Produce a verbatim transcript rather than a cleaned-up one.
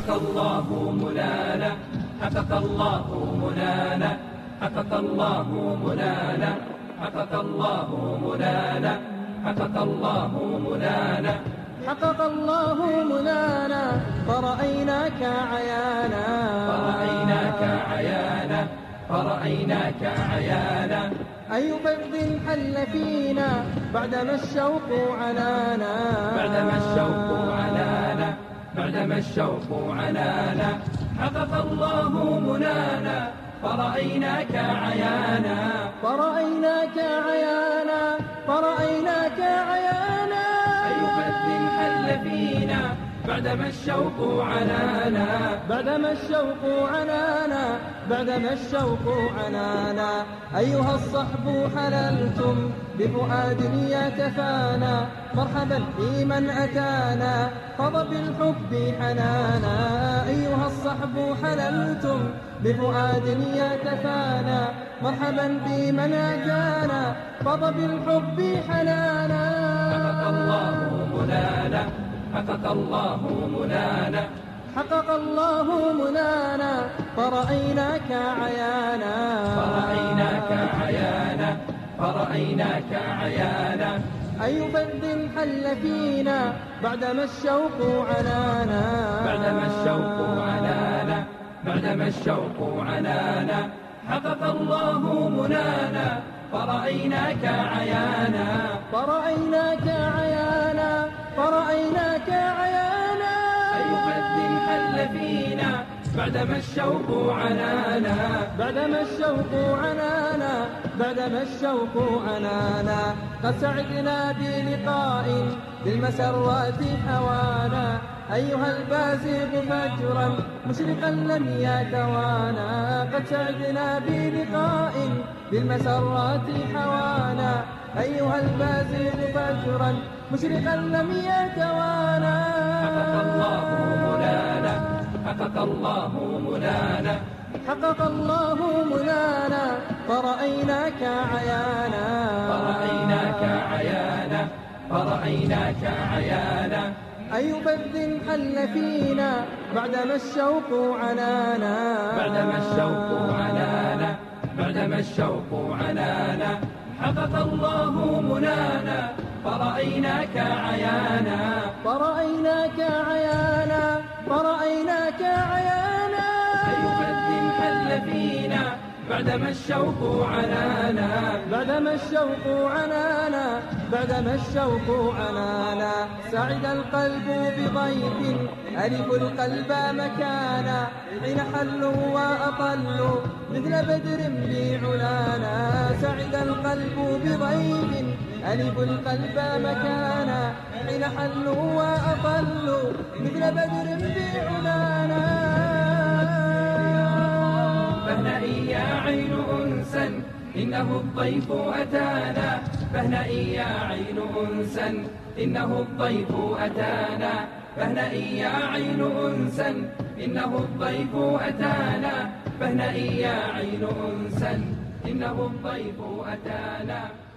حقق الله منانا، حقق الله منانا، حقق الله منانا، حقق الله منانا، حقق الله منانا، حقق الله منانا، فرأيناك عيانا، فرأيناك عيانا، فرأيناك عيانا. أي برد حل فينا بعدما الشوق عنانا، بعدما الشوق عنانا، بعدما الشوق عنانا. حقق الله منانا، فرأيناك عيانا، فرأيناك عيانا، فرأيناك عيانا. أي برد حل فينا بعدما الشوق عنانا، بعدما الشوق عنانا، بعدما الشوق عنانا. أيها الصحب حللتم بفؤاد يتفانى، مرحبا بمن أتانا فض بالحب حنانا. أيها الصحب حللتم بفؤاد يتفانى، مرحبا بمن أتانا فض بالحب حنانا. حقق الله منانا، حقق الله منانا، حقق الله منانا، فرأيناك عيانا، فرأيناك عيانا، فرأيناك عيانا. أي برد حل فينا بعدما الشوق عنانا، بعدما الشوق عنانا، بعدما الشوق عنانا. حقق الله منانا، فرأيناك عيانا، فرأيناك عيانا، فرأيناك عيانا. أي برد حل فينا بعدما الشوق عنانا، بعدما الشوق عنانا، بعدما الشوق عنانا. قد سعدنا بلقاء بالمسرات حوانا، أيها البازغ فجرا مشرقا لم يتوانا. قد سعدنا بلقاء بالمسرات حوانا، أيها البازغ فجرا مشرقا لم يتوانا. حقق الله منانا، حقق الله منانا، حقق الله منانا، فرأيناك عيانا، فرأيناك عيانا، فرأيناك عيانا. أي برد حل فينا بعدما الشوق عنانا، بعدما الشوق عنانا، بعدما الشوق عنانا. حقق الله منانا، فرأيناك عيانا، فرأيناك عيانا، فرأيناك عيانا. أي برد حل فينا بعدما الشوق عنانا، بعدما الشوق عنانا، بعدما الشوق عنانا. سعد القلب بضيف ألف القلب مكانا، حين حلوا وأطلوا مثل بدر بعلانا. سعد القلب بضيف ألف القلب مكانا، حين حلوا وأطلوا مثل بدر بعلانا. فاهنئي يا عين أنسا إنه الضيف أتانا، فاهنئي يا عين أنسا إنه الضيف أتانا، فاهنئي يا عين أنسا إنه الضيف أتانا، فاهنئي يا عين أنسا إنه الضيف أتانا.